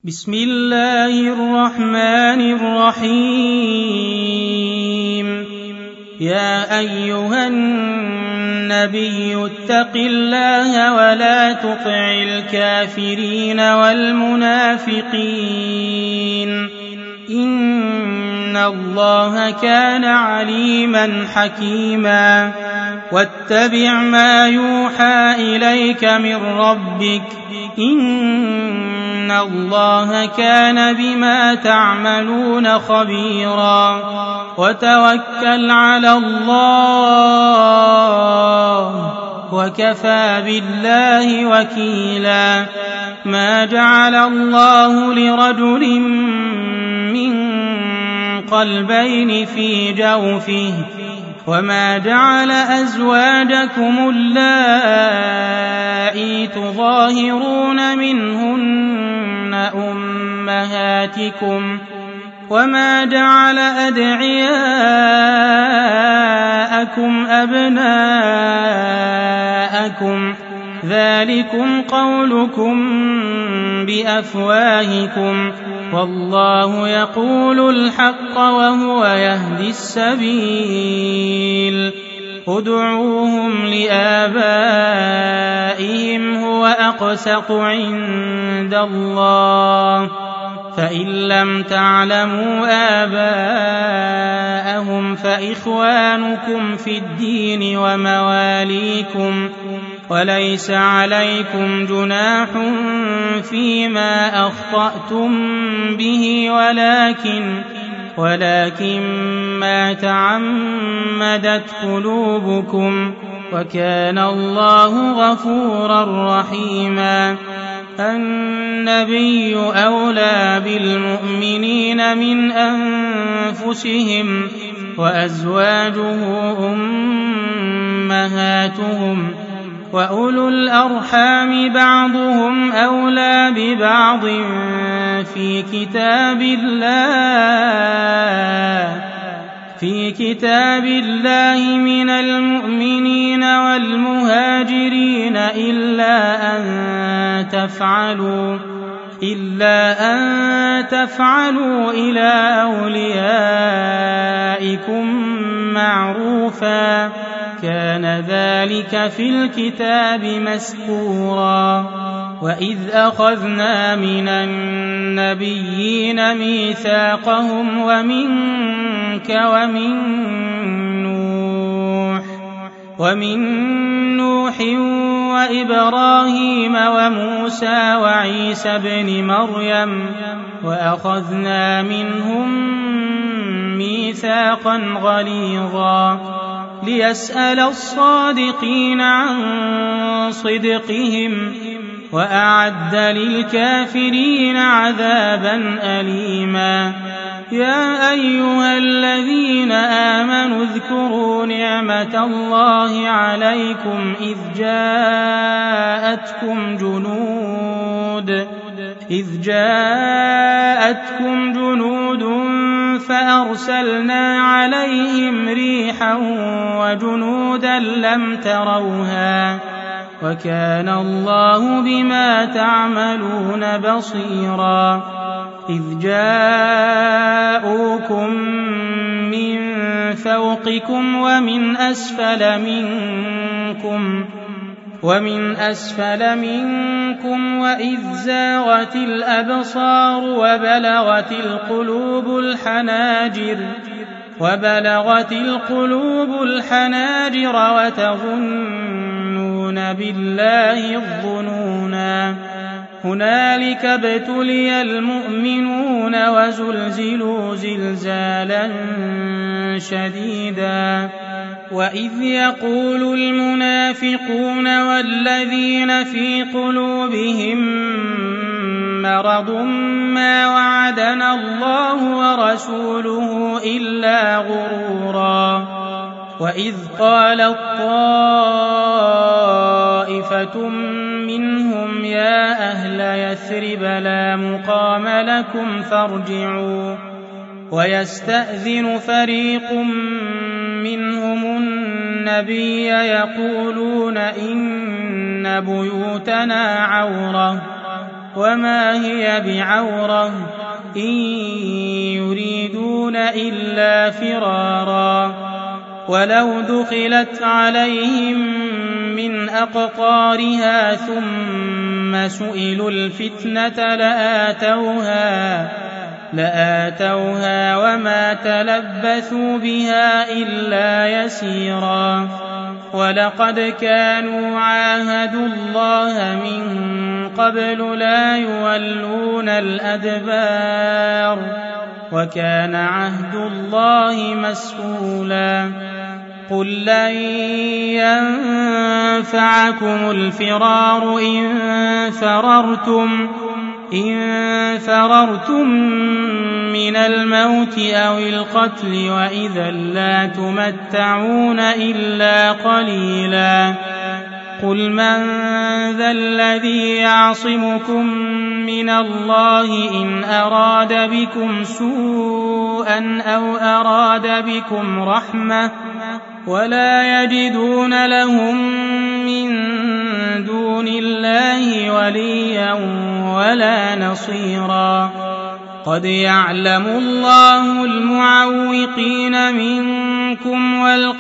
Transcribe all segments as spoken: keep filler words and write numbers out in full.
بسم الله الرحمن الرحيم يا أيها النبي اتق الله ولا تطع الكافرين والمنافقين إن الله كان عليما حكيما واتبع ما يوحى إليك من ربك إن الله كان بما تعملون خبيرا وتوكل على الله وكفى بالله وكيلا ما جعل الله لرجل من قلبين في جوفه وما جعل أزواجكم اللائي تظاهرون منهن أمهاتكم وما جعل أدعياءكم أبناءكم ذلكم قولكم بأفواهكم والله يقول الحق وهو يهدي السبيل ادعوهم لآبائهم هو أقسط عند الله فإن لم تعلموا آباءهم فإخوانكم في الدين ومواليكم وليس عليكم جناح فيما أخطأتم به ولكن ولكن ما تعمدت قلوبكم وكان الله غفورا رحيما النبي أولى بالمؤمنين من أنفسهم وأزواجه أمهاتهم وأولو الأرحام بعضهم أولى ببعض في كتاب الله في كتاب الله من المؤمنين والمهاجرين إلا أن تفعلوا إلا أن تفعلوا إلى أوليائكم معروفا كان ذلك في الكتاب مسطورا وإذ أخذنا من النبيين ميثاقهم ومنك ومن نوح ومن نوح وإبراهيم وموسى وعيسى ابن مريم وأخذنا منهم ميثاقا غليظا ليسأل الصادقين عن صدقهم وأعد للكافرين عذابا أليما يا أيها الذين آمنوا اذكروا نعمة الله عليكم إذ جاءتكم جنود إذ جاءتكم جنود فأرسلنا عليهم ريحا وجنودا لم تروها وكان الله بما تعملون بصيرا إذ جاءوكم من فوقكم ومن أسفل منكم ومن أسفل منكم وإذ زاغت الأبصار وبلغت القلوب الحناجر وبلغت القلوب الحناجر وتظنون بالله الظنونا هنالك ابتلي المؤمنون وزلزلوا زلزالا شديدا وإذ يقول المنافقون والذين في قلوبهم مرض ما وعدنا الله ورسوله إلا غرورا وإذ قالت طائفة منهم يا أهل يثرب لا مقام لكم فارجعوا ويستأذن فريق منهم النبي يقولون إن بيوتنا عورة وما هي بعورة إن يريدون إلا فرارا ولو دخلت عليهم من أقطارها ثم سئلوا الفتنة لآتوها لآتوها وما تلبثوا بها إلا يسيرا ولقد كانوا عاهدوا الله من قبل لا يولون الأدبار وكان عهد الله مسؤولا قل لن ينفعكم الفرار إن فررتم إن فررتم من الموت أو القتل وإذا لا تمتعون إلا قليلا قل من ذا الذي يعصمكم من الله إن أراد بكم سوءا أو أراد بكم رحمة ولا يجدون لهم من دون الله وليا ولا نصيرا قد يعلم الله المعوقين منكم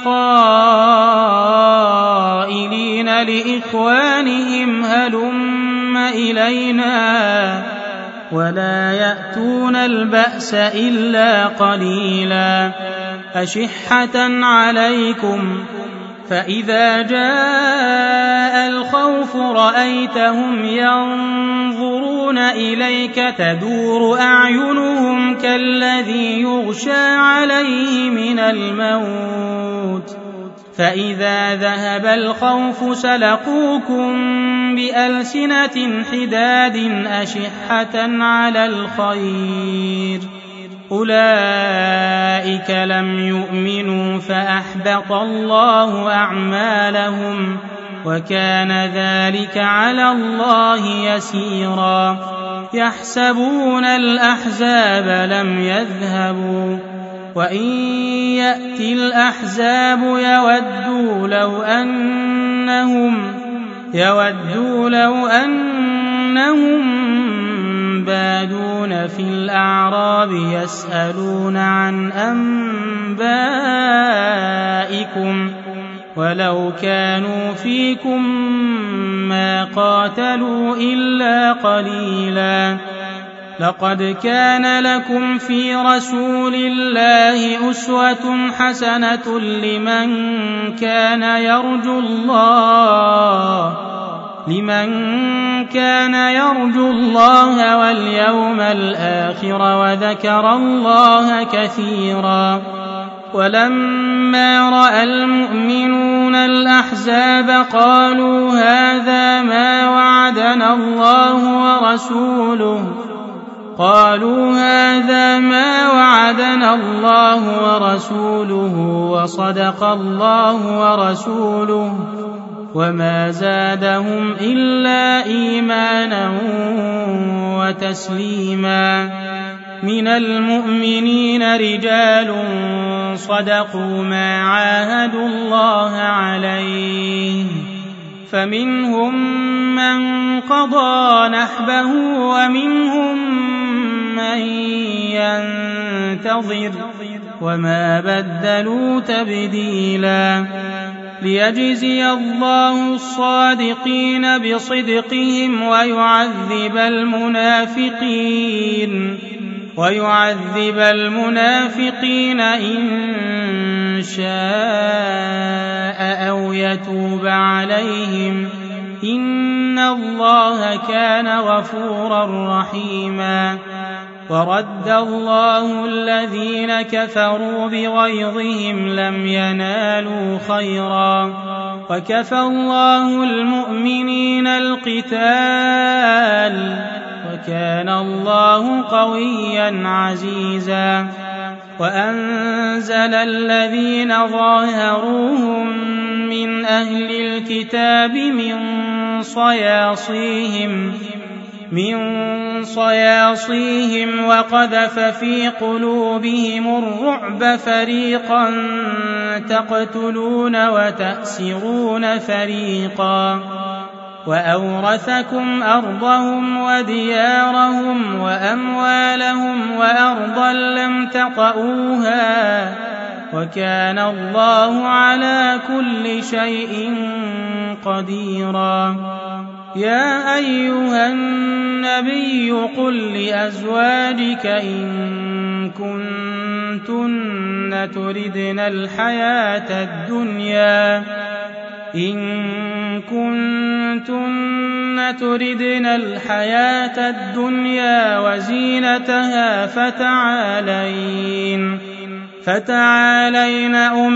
والقائلين لإخوانهم هلم إلينا ولا يأتون البأس إلا قليلا أشحة عليكم فإذا جاء الخوف رأيتهم ينظرون إليك تدور أعينهم كالذي يغشى عليه من الموت فإذا ذهب الخوف سلقوكم بألسنة حداد أشحة على الخير أولئك لم يؤمنوا فأحبط الله أعمالهم وكان ذلك على الله يسيرا يحسبون الأحزاب لم يذهبوا وإن يأتي الأحزاب يودوا لو أنهم يودوا لو أنهم بادون في الأعراب يسألون عن أنبائكم ولو كانوا فيكم ما قاتلوا إلا قليلا لقد كان لكم في رسول الله أسوة حسنة لمن كان يرجو الله لمن كان يرجو الله واليوم الآخر وذكر الله كثيرا ولما رأى المؤمنون الأحزاب قالوا هذا ما وعدنا الله ورسوله قالوا هذا ما وعدنا الله ورسوله وصدق الله ورسوله وما زادهم إلا إيمانا وتسليما من المؤمنين رجال صدقوا ما عاهدوا الله عليه فمنهم من قضى نحبه ومنهم من ينتظر وما بدلوا تبديلا ليجزي الله الصادقين بصدقهم ويعذب المنافقين ويعذب المنافقين إن شاء أو يتوب عليهم إن الله كان غفورا رحيما ورد الله الذين كفروا بغيظهم لم ينالوا خيرا وكفى الله المؤمنين القتال وكان الله قويا عزيزا وأنزل الذين ظاهروهم من أهل الكتاب من صياصيهم من صياصيهم وقذف في قلوبهم الرعب فريقا تقتلون وتأسرون فريقا وأورثكم أرضهم وديارهم وأموالهم وأرضا لم تطئوها وكان الله على كل شيء قديرا. يا أيها النبي قل لأزواجك إن كنتن تردن الحياة الدنيا إن كنتن تردن الحياة الدنيا وزينتها فتعالين فتعالين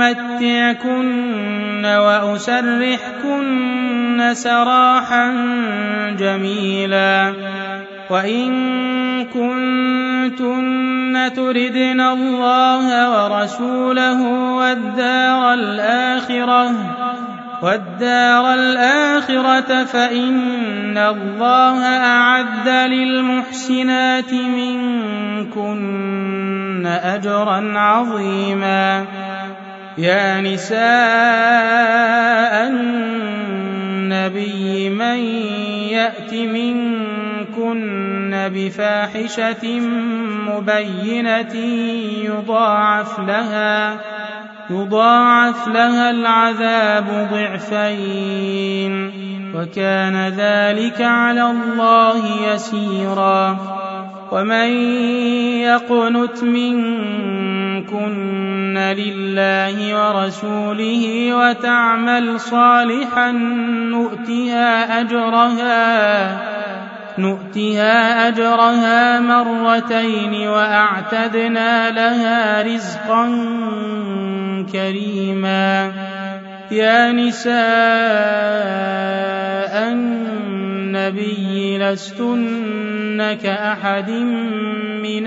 أمتعكن وأسرحكن سراحا جميلا. وإن كنتن تردن الله ورسوله والدار الآخرة والدار الآخرة فإن الله أعد للمحسنات منكن أجرا عظيما. يا نساء النبي من يأت منكن بفاحشة مبينة يضاعف لها يضاعف لها العذاب ضعفين وكان ذلك على الله يسيرا. ومن يقنت منكن لله ورسوله وتعمل صالحا نؤتها أجرها نؤتها أجرها مرتين وأعتدنا لها رزقا كريما. يا نساء النبي لستن كأحد من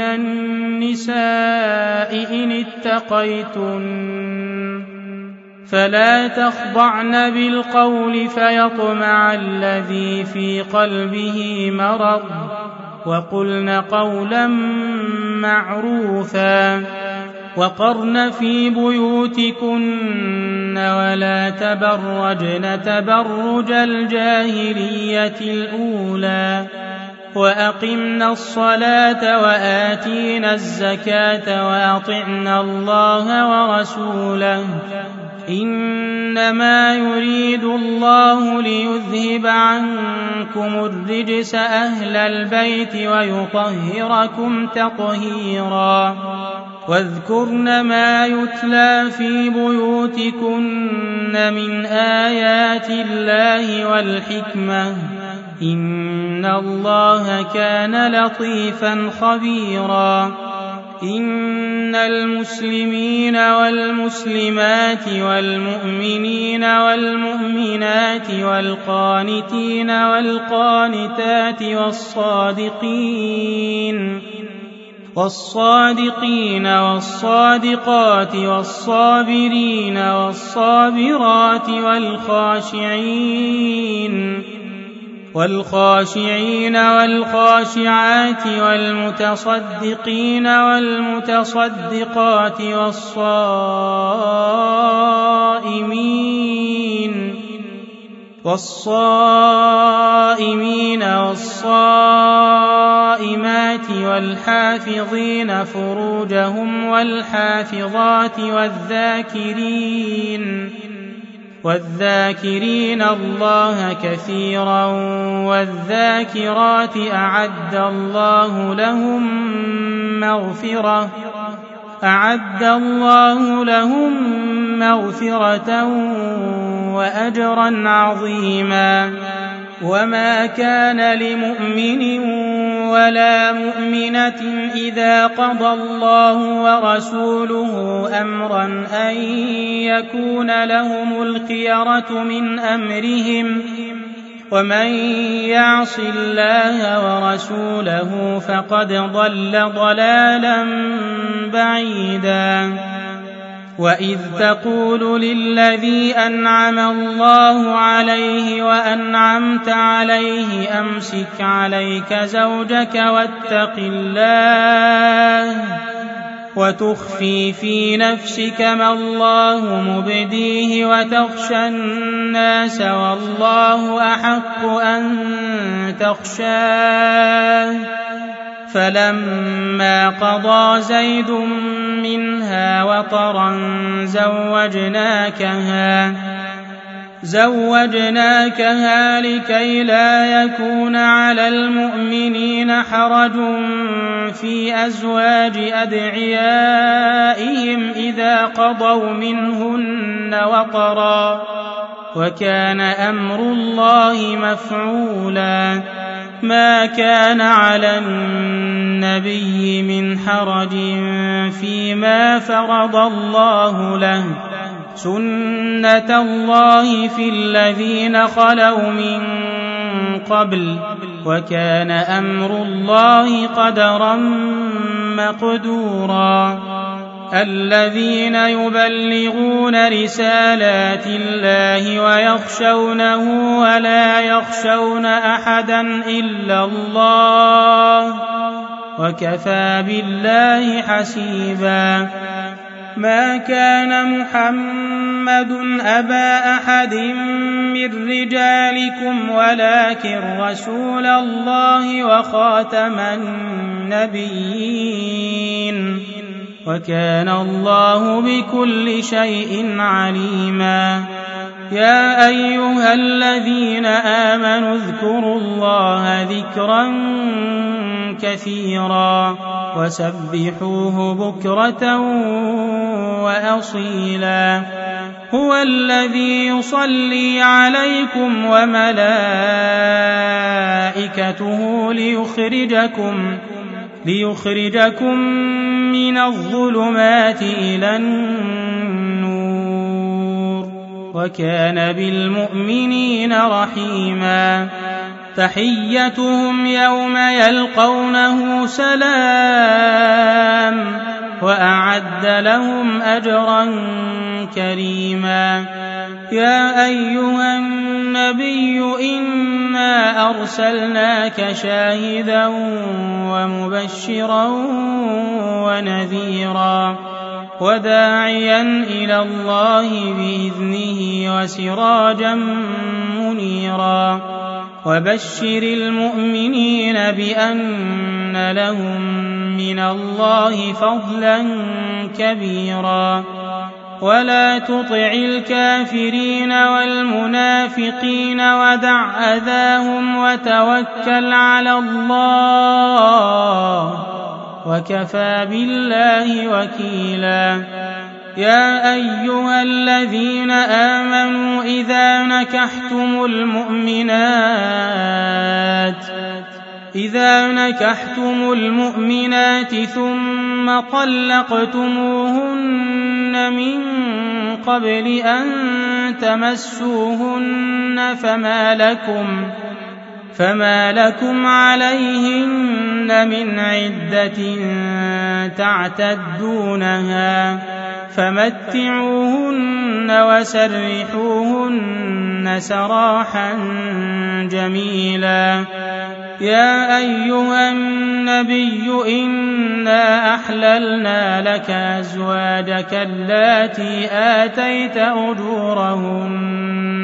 النساء إن اتقيتن فلا تخضعن بالقول فيطمع الذي في قلبه مرض وقلن قولا معروفا. وقرن في بيوتكن ولا تبرجن تبرج الجاهلية الأولى وأقمنا الصلاة وآتينا الزكاة وأطعنا الله ورسوله إنما يريد الله ليذهب عنكم الرجس أهل البيت ويطهركم تطهيرا. واذكرن ما يتلى في بيوتكن من آيات الله والحكمة إن الله كان لطيفا خبيرا. إن المسلمين والمسلمات والمؤمنين والمؤمنات والقانتين والقانتات والصادقين والصادقين والصادقات والصابرين والصابرات والخاشعين والخاشعين والخاشعات والمتصدقين والمتصدقات والصائمين والصائمين والصائمات والحافظين فروجهم والحافظات والذاكرين والذاكرين الله كثيرا والذاكرات أعد الله لهم مغفرة أعد الله لهم مغفرة وأجرا عظيما. وما كان لمؤمن ولا مؤمنة إذا قضى الله ورسوله أمرا أن يكون لهم الخيرة من أمرهم ومن يعص الله ورسوله فقد ضل ضلالا بعيدا. وإذ تقول للذي أنعم الله عليه وأنعمت عليه أمسك عليك زوجك واتق الله وتخفي في نفسك ما الله مبديه وتخشى الناس والله أحق أن تخشاه فلما قضى زيد منها وطرا زوجناكها زوجناكها لكي لا يكون على المؤمنين حرج في أزواج أدعيائهم إذا قضوا منهن وطرا وكان أمر الله مفعولا ما كان على النبي من حرج فيما فرض الله له سنة الله في الذين خلوا من قبل وكان أمر الله قدرا مقدورا الذين يبلغون رسالات الله ويخشونه ولا يخشون أحدا إلا الله وكفى بالله حسيبا ما كان محمد أبا أحد من رجالكم ولكن رسول الله وخاتم النبيين وكان الله بكل شيء عليما يا أيها الذين آمنوا اذكروا الله ذكرا كثيرا وسبحوه بكرة وأصيلا هو الذي يصلي عليكم وملائكته ليخرجكم ليخرجكم من الظلمات إلى النور وكان بالمؤمنين رحيما تحيتهم يوم يلقونه سلام وأعد لهم أجرا كريما يا أيها النبي إنا أرسلناك شاهدا ومبشرا ونذيرا وداعيا إلى الله بإذنه وسراجا منيرا وبشر المؤمنين بأن لهم من الله فضلا كبيرا ولا تطع الكافرين والمنافقين ودع أذاهم وتوكل على الله وكفى بالله وكيلا يا أيها الذين آمنوا إذا نكحتم المؤمنات إذا نكحتم المؤمنات ثم طلقتموهن من قبل أن تمسوهن فما لكم فما لكم عليهن من عدة تعتدونها فمتعوهن وسرحوهن سراحا جميلا يا أيها النبي إنا أحللنا لك أزواجك اللاتي آتيت أجورهن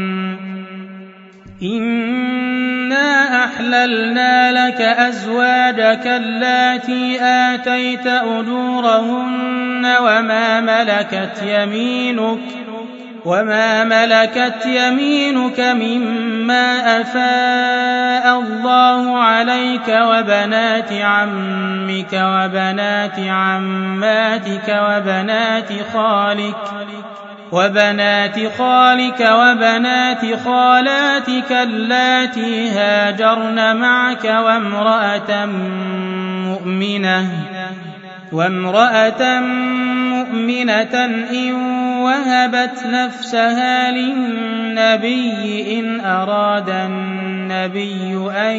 إنا أحللنا لك أزواجك اللاتي آتيت أجورهن وما ملكت يمينك وما ملكت يمينك مما أفاء الله عليك وبنات عمك وبنات عماتك وبنات خالك وبنات خالك وبنات خالاتك اللاتي هاجرن معك وامرأة مؤمنة وامرأة مؤمنة إن وهبت نفسها للنبي إن أراد النبي أن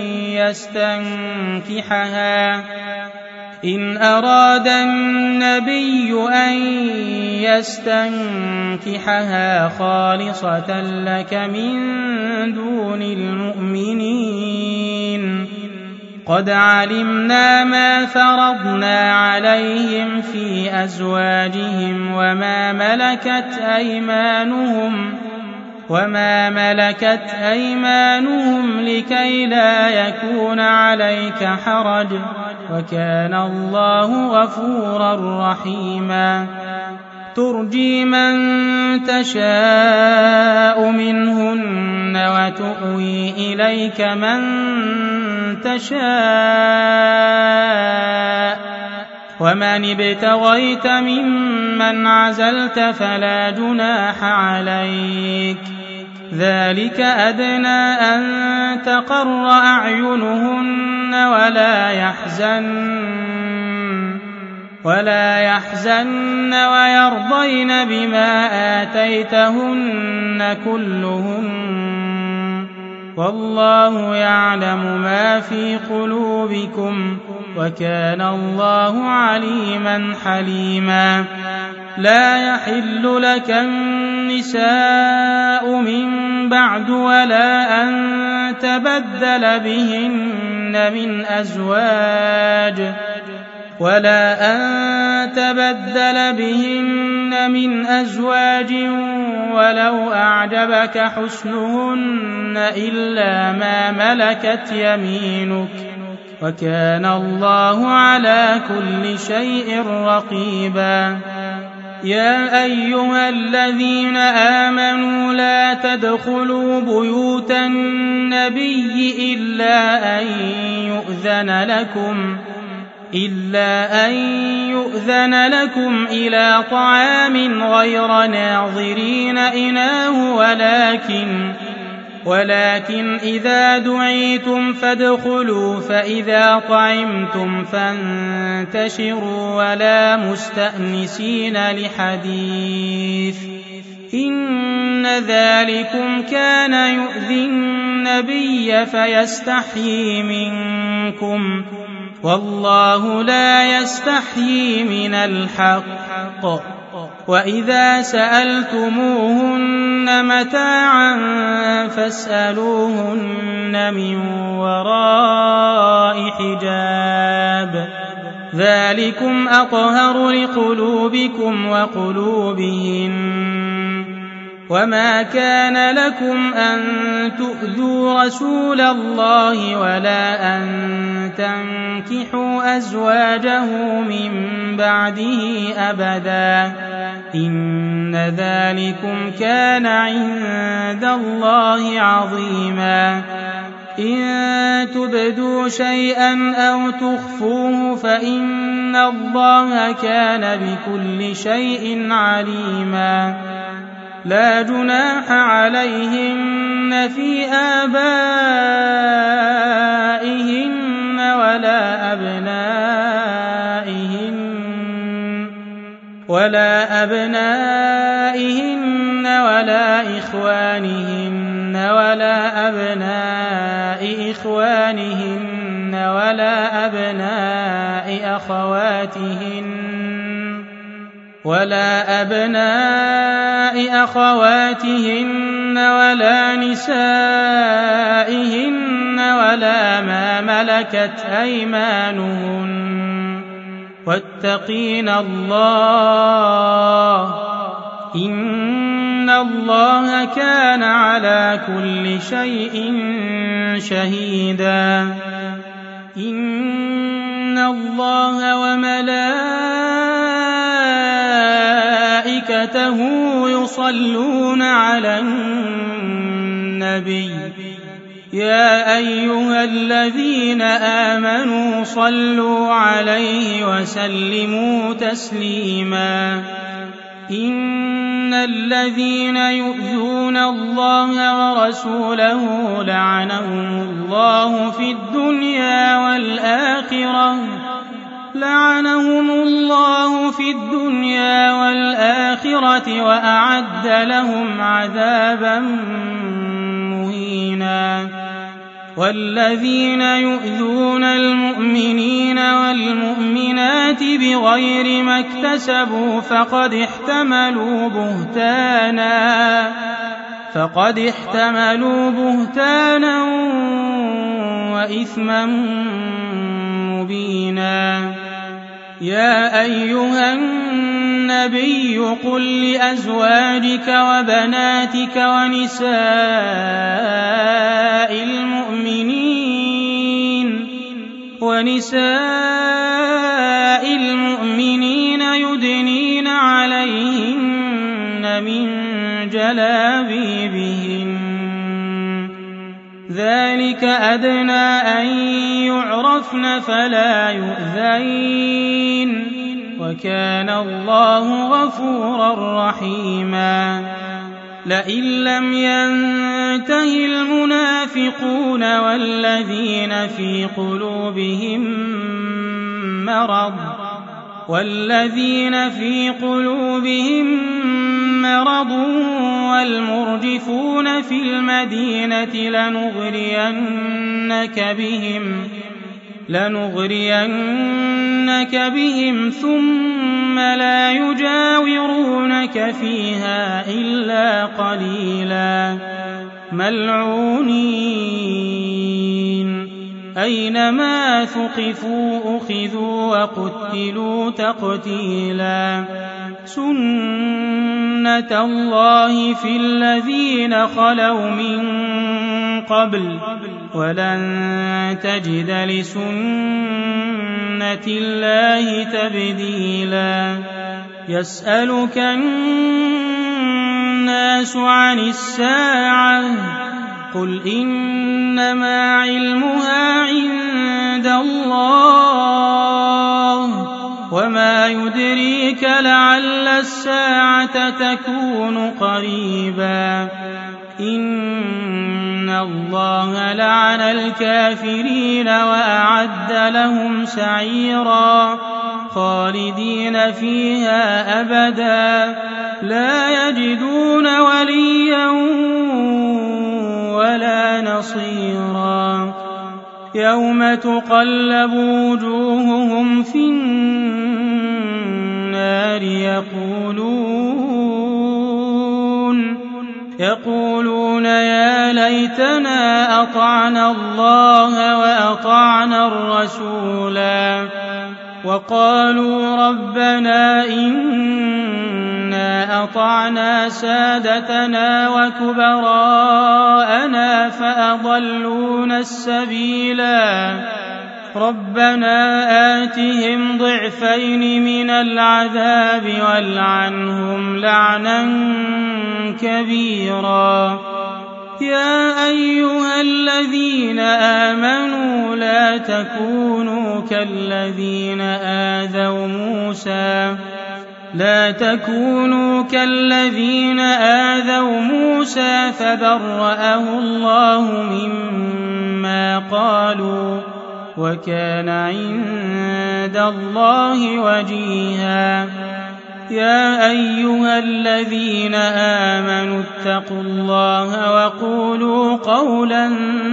يستنكحها إن أراد النبي أن يستنكحها خالصة لك من دون المؤمنين قد علمنا ما فرضنا عليهم في أزواجهم وما ملكت أيمانهم وما ملكت أيمانهم لكي لا يكون عليك حرج وكان الله غفورا رحيما ترجي من تشاء منهن وتؤوي إليك من تشاء ومن ابتغيت ممن عزلت فلا جناح عليك ذلك أدنى أن تقر أعينهن ولا يحزن ولا يحزن ويرضين بما آتيتهن كلهن والله يعلم ما في قلوبكم وكان الله عليما حليما لا يحل لك النساء من بعد ولا أن تبدل بهن من أزواج ولا أن تبدل بهن من أزواج ولو أعجبك حسنهن إلا ما ملكت يمينك وكان الله على كل شيء رقيبا يا أيها الذين آمنوا لا تدخلوا بيوت النبي إلا أن يؤذن لكم إلا أن يؤذن لكم إلى طعام غير ناظرين إناه ولكن ولكن إذا دعيتم فادخلوا فإذا طعمتم فانتشروا ولا مستأنسين لحديث إن ذلكم كان يؤذي النبي فيستحيي منكم والله لا يستحيي من الحق وإذا سألتموهن متاعا فاسألوهن من وراء حجاب ذلكم أطهر لقلوبكم وقلوبهن وما كان لكم أن تؤذوا رسول الله ولا أن تنكحوا أزواجه من بعده أبدا إن ذلكم كان عند الله عظيما إن تبدوا شيئا أو تخفوه فإن الله كان بكل شيء عليما لا جناح عليهن في آبائهن ولا أبنائهن ولا أبنائهن ولا إخوانهن ولا أبناء إخوانهن ولا أبناء أخواتهن ولا أبناء أخواتهن ولا نسائهن ولا ما ملكت أيمانهن واتقين الله إن الله كان على كل شيء شهيدا إن الله وملائكته يصلون على النبي يا أيها الذين آمنوا صلوا عليه وسلموا تسليما إن الذين يؤذون الله ورسوله لعنهم الله في الدنيا والآخرة لعنهم الله في الدنيا والآخرة وأعد لهم عذابا مهينا والذين يؤذون المؤمنين والمؤمنات بغير ما اكتسبوا فقد احتملوا بهتانا فقد احتملوا بهتانا وإثما مبينا. يا أيها النبي قل لأزواجك وبناتك ونساء المؤمنين ونساء المؤمنين يدنين عليهن من جلابيبهن ذلك أدنى أن يعرفن فلا يؤذين وكان الله غفورا رحيما. لئن لم ينته المنافقون والذين في قلوبهم مرض والذين في قلوبهم مرض والمرجفون في المدينة لنغرينك بهم لنغرينك بهم ثم لا يجاورونك فيها إلا قليلا ملعونين أينما ثقفوا أخذوا وقتلوا تقتيلا. سنة الله في الذين خلوا من قبل ولن تجد لسنة الله تبديلا. يسألك الناس عن الساعة قل إنما علمها عند الله وما يدريك لعل الساعة تكون قريبا. إن الله لعن الكافرين وأعد لهم سعيرا خالدين فيها أبدا لا يجدون وليا ولا نصيرا. يوم تقلب وجوههم في النار يقولون يقولون يا ليتنا أطعنا الله وأطعنا الرسولا وقالوا ربنا إنا أطعنا سادتنا وكبراءنا فأضلونا السبيلا ربنا آتهم ضعفين من العذاب والعنهم لعنا كبيرا. يا أيها الذين آمنوا لا تكونوا كالذين آذوا موسى لا تكونوا كالذين آذوا موسى فبرأه الله مما قالوا وكان عند الله وجيها. يا أيها الذين آمنوا اتقوا الله وقولوا قولا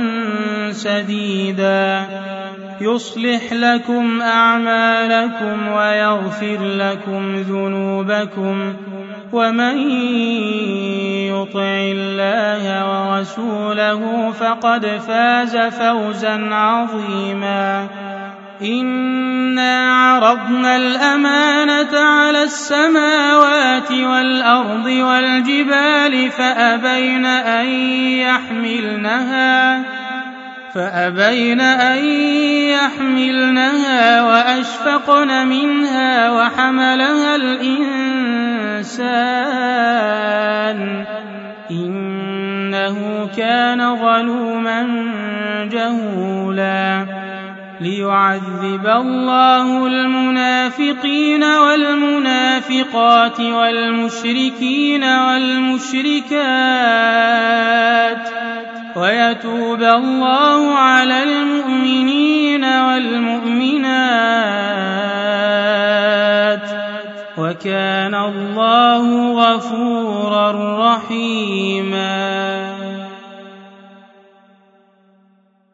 سديدا يصلح لكم أعمالكم ويغفر لكم ذنوبكم ومن يطع الله ورسوله فقد فاز فوزا عظيما. إنا عرضنا الأمانة على السماوات والأرض والجبال فأبين أن يحملنها فأبين أن يحملنها وأشفقن منها وحملها الإنسان إنه كان ظلوما جهولا. ليعذب الله المنافقين والمنافقات والمشركين والمشركات ويتوب الله على المؤمنين والمؤمنات وكان الله غفورا رحيما.